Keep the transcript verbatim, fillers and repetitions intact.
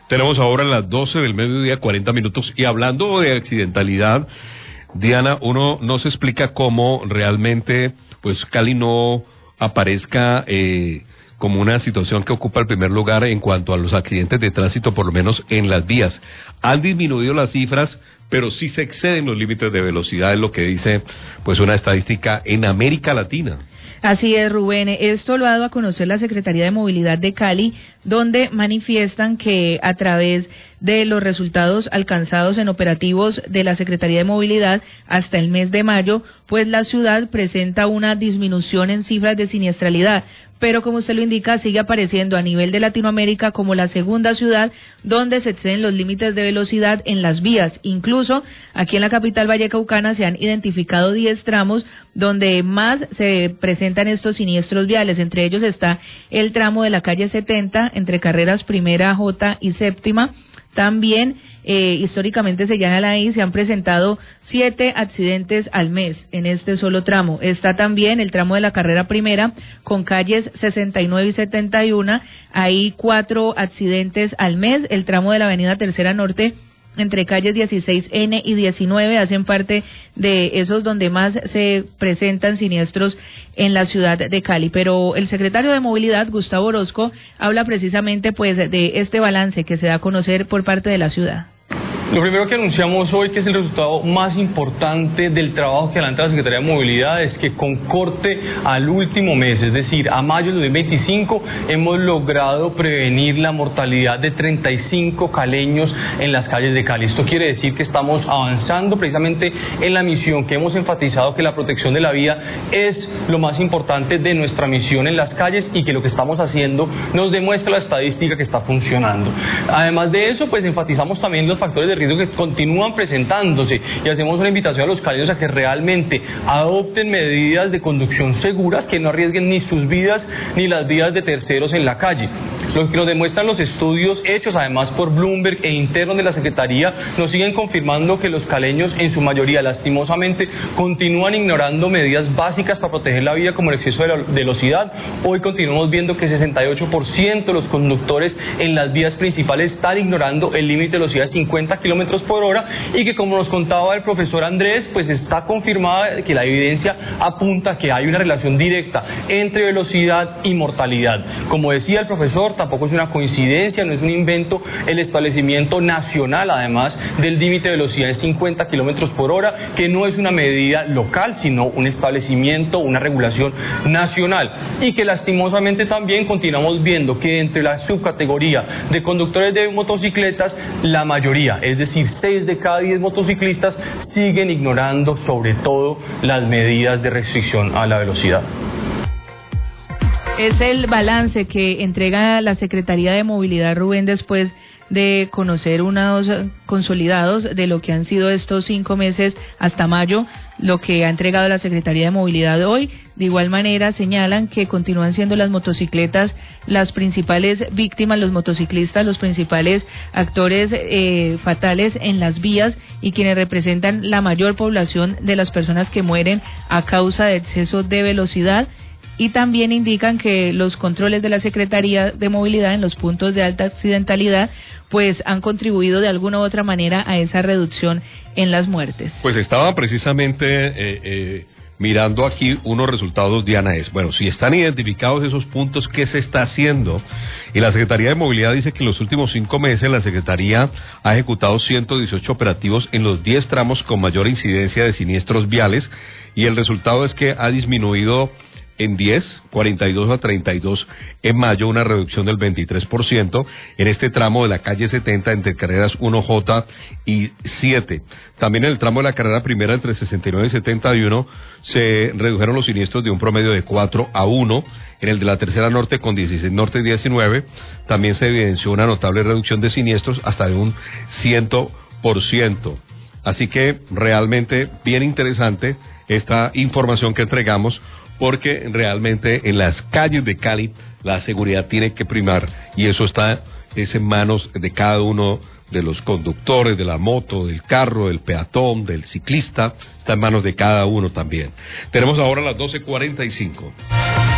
Tenemos ahora las doce del mediodía, cuarenta minutos, y hablando de accidentalidad, Diana, uno no se explica cómo realmente, pues, Cali no aparezca eh, como una situación que ocupa el primer lugar en cuanto a los accidentes de tránsito, por lo menos en las vías. Han disminuido las cifras, pero sí se exceden los límites de velocidad, es lo que dice, pues, una estadística en América Latina. Así es, Rubén. Esto lo ha dado a conocer la Secretaría de Movilidad de Cali, donde manifiestan que a través de los resultados alcanzados en operativos de la Secretaría de Movilidad hasta el mes de mayo, pues la ciudad presenta una disminución en cifras de siniestralidad, pero como usted lo indica, sigue apareciendo a nivel de Latinoamérica como la segunda ciudad donde se exceden los límites de velocidad en las vías. Incluso aquí en la capital vallecaucana se han identificado diez tramos donde más se presentan estos siniestros viales. Entre ellos está el tramo de la calle setenta, entre carreras Primera, J y Séptima. También eh, históricamente se señala ahí, se han presentado siete accidentes al mes en este solo tramo. Está también el tramo de la carrera Primera con calles sesenta y nueve y setenta y uno, hay cuatro accidentes al mes. El tramo de la avenida Tercera Norte entre calles dieciséis N y diecinueve hacen parte de esos donde más se presentan siniestros en la ciudad de Cali. Pero el secretario de Movilidad, Gustavo Orozco, habla precisamente pues de este balance que se da a conocer por parte de la ciudad. Lo primero que anunciamos hoy, que es el resultado más importante del trabajo que adelanta la Secretaría de Movilidad, es que con corte al último mes, es decir, a mayo de dos mil veinticinco, hemos logrado prevenir la mortalidad de treinta y cinco caleños en las calles de Cali. Esto quiere decir que estamos avanzando precisamente en la misión, que hemos enfatizado que la protección de la vía es lo más importante de nuestra misión en las calles y que lo que estamos haciendo nos demuestra la estadística que está funcionando. Además de eso, pues enfatizamos también los factores de riesgo que continúan presentándose y hacemos una invitación a los caleños a que realmente adopten medidas de conducción seguras, que no arriesguen ni sus vidas ni las vidas de terceros en la calle. Lo que nos demuestran los estudios hechos además por Bloomberg e internos de la Secretaría nos siguen confirmando que los caleños en su mayoría lastimosamente continúan ignorando medidas básicas para proteger la vida, como el exceso de la velocidad. Hoy continuamos viendo que sesenta y ocho por ciento de los conductores en las vías principales están ignorando el límite de velocidad de cincuenta kilómetros por hora, y que, como nos contaba el profesor Andrés, pues está confirmada que la evidencia apunta que hay una relación directa entre velocidad y mortalidad. Como decía el profesor, tampoco es una coincidencia, no es un invento el establecimiento nacional, además, del límite de velocidad de cincuenta kilómetros por hora, que no es una medida local, sino un establecimiento, una regulación nacional, y que lastimosamente también continuamos viendo que entre la subcategoría de conductores de motocicletas, la mayoría, es decir, seis de cada diez motociclistas siguen ignorando sobre todo las medidas de restricción a la velocidad. Es el balance que entrega la Secretaría de Movilidad, Rubén, después de conocer unos consolidados de lo que han sido estos cinco meses hasta mayo, lo que ha entregado la Secretaría de Movilidad hoy. De igual manera señalan que continúan siendo las motocicletas las principales víctimas, los motociclistas, los principales actores eh, fatales en las vías y quienes representan la mayor población de las personas que mueren a causa de exceso de velocidad. Y también indican que los controles de la Secretaría de Movilidad en los puntos de alta accidentalidad pues han contribuido de alguna u otra manera a esa reducción en las muertes. Pues estaba precisamente eh, eh, mirando aquí unos resultados, Diana, es, bueno, si están identificados esos puntos, ¿qué se está haciendo? Y la Secretaría de Movilidad dice que en los últimos cinco meses la Secretaría ha ejecutado ciento dieciocho operativos en los diez tramos con mayor incidencia de siniestros viales, y el resultado es que ha disminuido en diez, cuarenta y dos a treinta y dos en mayo, una reducción del veintitrés por ciento en este tramo de la calle setenta entre carreras uno J y siete. También en el tramo de la carrera Primera entre sesenta y nueve y setenta y uno se redujeron los siniestros de un promedio de cuatro a uno. En el de la Tercera Norte con dieciséis Norte y diecinueve también se evidenció una notable reducción de siniestros hasta de un cien por ciento. Así que realmente bien interesante esta información que entregamos, porque realmente en las calles de Cali la seguridad tiene que primar, y eso está es en manos de cada uno de los conductores de la moto, del carro, del peatón, del ciclista, está en manos de cada uno también. Tenemos ahora las doce cuarenta y cinco.